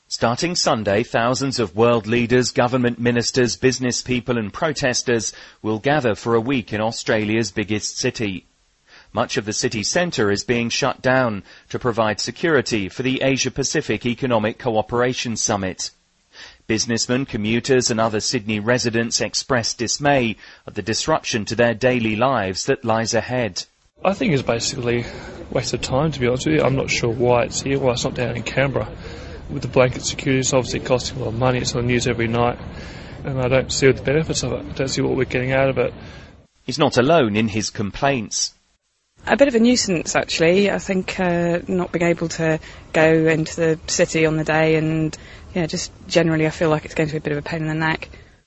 Starting Sunday, thousands of world leaders, government ministers, business people and protesters will gather for a week in Australia's biggest city. Much of the city centre is being shut down to provide security for the Asia-Pacific Economic Cooperation Summit. Businessmen, commuters and other Sydney residents expressed dismay at the disruption to their daily lives that lies ahead. I think it's basically a waste of time, to be honest with you. I'm not sure why it's here, why it's not down in Canberra. With the blanket security, it's obviously costing a lot of money. It's on the news every night, and I don't see the benefits of it. I don't see what we're getting out of it. He's not alone in his complaints. A bit of a nuisance, actually. I think not being able to go into the city on the day, and just generally I feel like it's going to be a bit of a pain in the neck.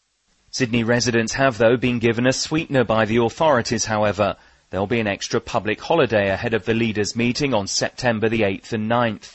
Sydney residents have, though, been given a sweetener by the authorities, however. There'll be an extra public holiday ahead of the leaders' meeting on September the 8th and 9th.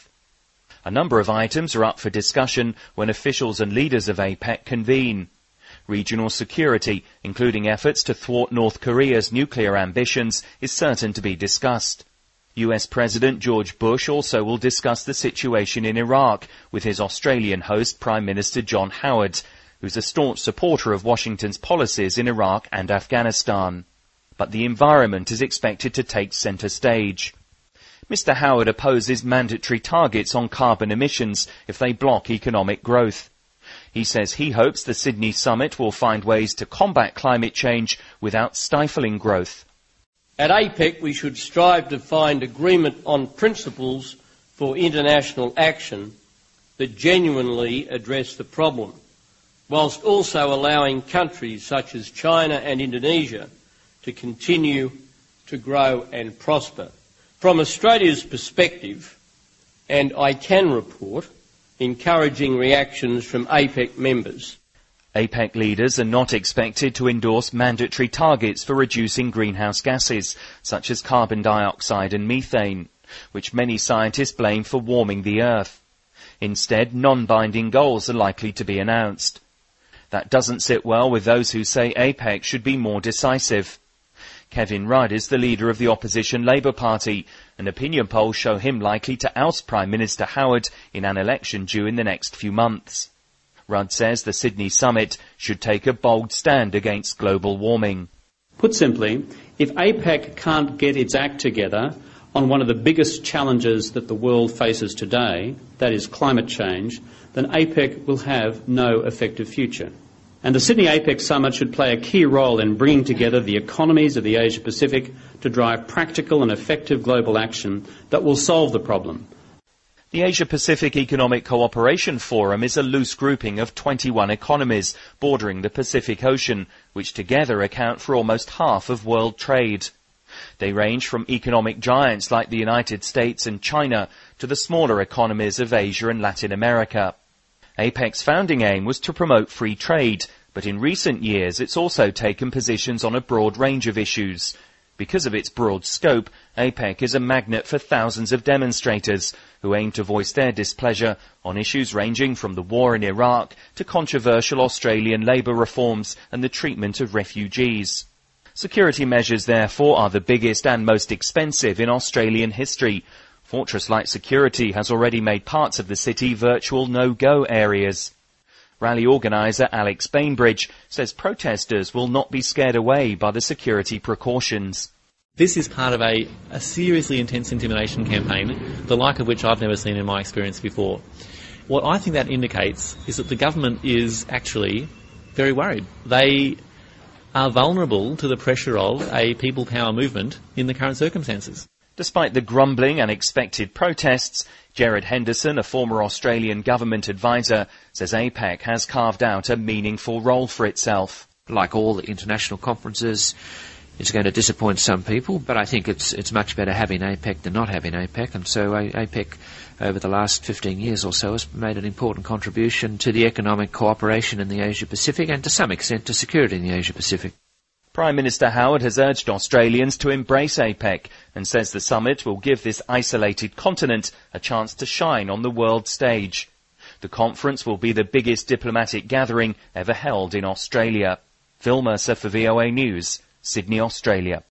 A number of items are up for discussion when officials and leaders of APEC convene. Regional security, including efforts to thwart North Korea's nuclear ambitions, is certain to be discussed. US President George Bush also will discuss the situation in Iraq with his Australian host, Prime Minister John Howard, who's a staunch supporter of Washington's policies in Iraq and Afghanistan. But the environment is expected to take centre stage. Mr. Howard opposes mandatory targets on carbon emissions if they block economic growth. He says he hopes the Sydney summit will find ways to combat climate change without stifling growth. At APEC, we should strive to find agreement on principles for international action that genuinely address the problem, whilst also allowing countries such as China and Indonesia to continue to grow and prosper. From Australia's perspective, and I can report, encouraging reactions from APEC members. APEC leaders are not expected to endorse mandatory targets for reducing greenhouse gases, such as carbon dioxide and methane, which many scientists blame for warming the Earth. Instead, non-binding goals are likely to be announced. That doesn't sit well with those who say APEC should be more decisive. Kevin Rudd is the leader of the opposition Labour Party, and opinion polls show him likely to oust Prime Minister Howard in an election due in the next few months. Rudd says the Sydney summit should take a bold stand against global warming. Put simply, if APEC can't get its act together on one of the biggest challenges that the world faces today, that is climate change, then APEC will have no effective future. And the Sydney APEC Summit should play a key role in bringing together the economies of the Asia-Pacific to drive practical and effective global action that will solve the problem. The Asia-Pacific Economic Cooperation Forum is a loose grouping of 21 economies bordering the Pacific Ocean, which together account for almost half of world trade. They range from economic giants like the United States and China to the smaller economies of Asia and Latin America. APEC's founding aim was to promote free trade, but in recent years it's also taken positions on a broad range of issues. Because of its broad scope, APEC is a magnet for thousands of demonstrators who aim to voice their displeasure on issues ranging from the war in Iraq to controversial Australian labour reforms and the treatment of refugees. Security measures, therefore, are the biggest and most expensive in Australian history. Fortress-like security has already made parts of the city virtual no-go areas. Rally organiser Alex Bainbridge says protesters will not be scared away by the security precautions. This is part of a seriously intense intimidation campaign, the like of which I've never seen in my experience before. What I think that indicates is that the government is actually very worried. They are vulnerable to the pressure of a people power movement in the current circumstances. Despite the grumbling and expected protests, Gerard Henderson, a former Australian government advisor, says APEC has carved out a meaningful role for itself. Like all the international conferences, it's going to disappoint some people, but I think it's much better having APEC than not having APEC, and so APEC over the last 15 years or so has made an important contribution to the economic cooperation in the Asia-Pacific and to some extent to security in the Asia-Pacific. Prime Minister Howard has urged Australians to embrace APEC and says the summit will give this isolated continent a chance to shine on the world stage. The conference will be the biggest diplomatic gathering ever held in Australia. Phil Mercer for VOA News, Sydney, Australia.